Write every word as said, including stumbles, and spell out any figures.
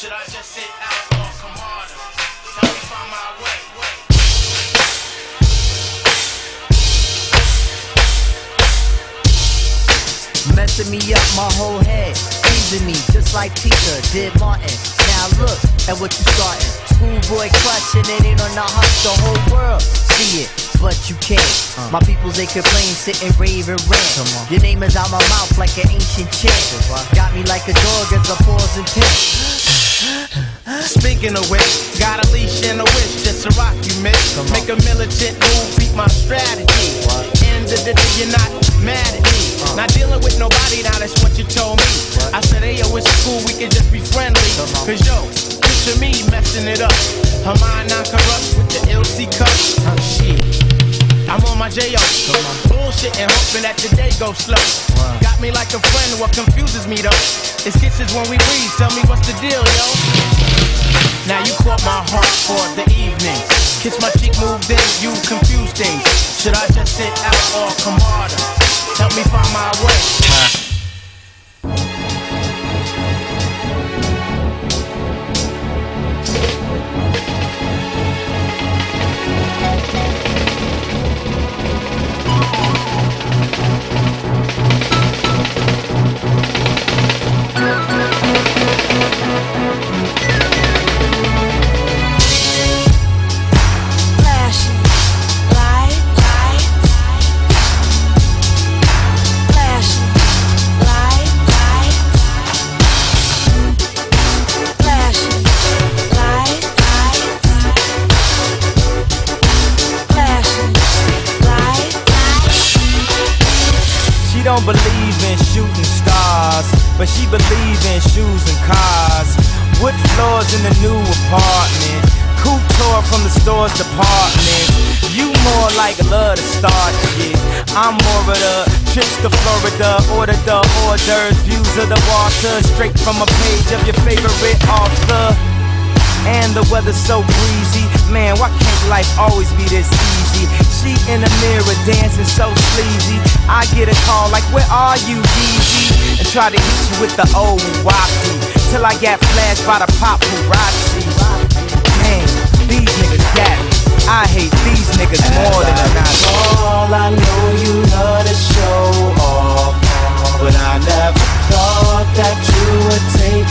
Should I just sit out or come harder? Help me find my way. Messing me up my whole head, teasing me just like Peter did Martin. Now look at what you starting. Schoolboy clutching it ain't on the hush. The whole world see it, but you can't. Uh. My peoples they complain, sitting rave and rant. Your name is out my mouth like an ancient chant. Got me like a dog as I pause and pant. Speaking of which, got a leash and a wish just to rock you, miss. Make a militant move, beat my strategy. What? End of the day, you're not mad at me. Uh. Not dealing with nobody, now that's what you told me. What? I said, hey yo, it's cool, we can just be friendly. Cause yo, picture me messing it up. Her mind not corrupt with the L C cup. Oh shit. I'm on my J O, bullshit and hoping that the day goes slow. Wow. Got me like a friend, what confuses me though, it's kisses when we breathe, tell me what's the deal, yo. Now you caught my heart for the evening. Kiss my cheek, moved in, you confuse things. Should I just sit out or come harder? Help me find my way. She don't believe in shooting stars, but she believe in shoes and cars. Wood floors in the new apartment, couture from the store's department. You more like love to start shit, I'm more of the trips to Florida. Order the hors d'oeuvres, views of the water, straight from a page of your favorite author. And the weather's so breezy, man, why can't life always be this easy? She in the mirror dancing so sleazy, I get a call like, where are you, Yeezy? And try to hit you with the old wacky, till I got flashed by the paparazzi. Man, these niggas got me, I hate these niggas more than a Nazi. All I know you love to show off, but I never thought that you would take